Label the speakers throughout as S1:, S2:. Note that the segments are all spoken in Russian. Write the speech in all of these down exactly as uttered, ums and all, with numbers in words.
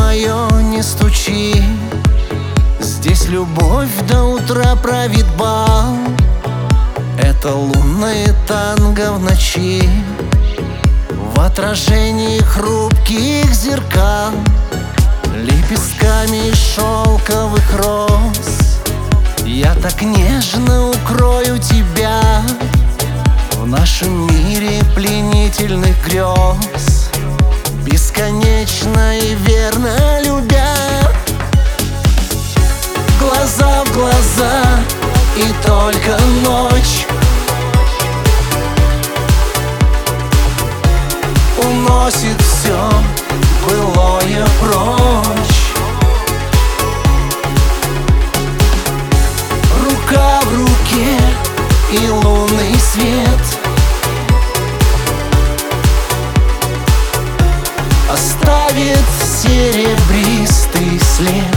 S1: мое, не стучи. Здесь любовь до утра правит бал. Это лунное танго в ночи, в отражении хрупких зеркал, лепестками шелковых роз. Я так нежно укрою тебя в нашем мире пленительных грез, бесконечно и верно любя. Глаза в глаза и только ночь уносит все былое прочь. Рука в руке и лунный свет оставит серебристый след.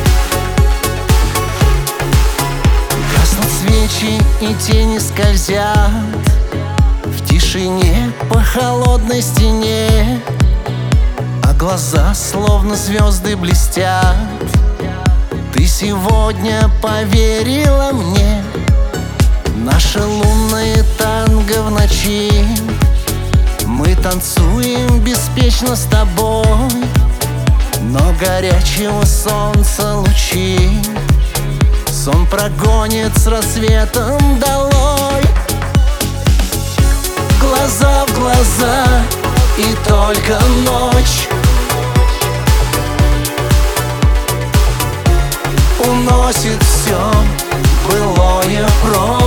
S1: Гаснут свечи и тени скользят в тишине по холодной стене, а глаза словно звезды блестят. Ты сегодня поверила мне, наше лунное танго в ночи. Мы танцуем беспечно с тобой, но горячего солнца лучи сон прогонит с рассветом долой. Глаза в глаза и только ночь уносит все былое прочь.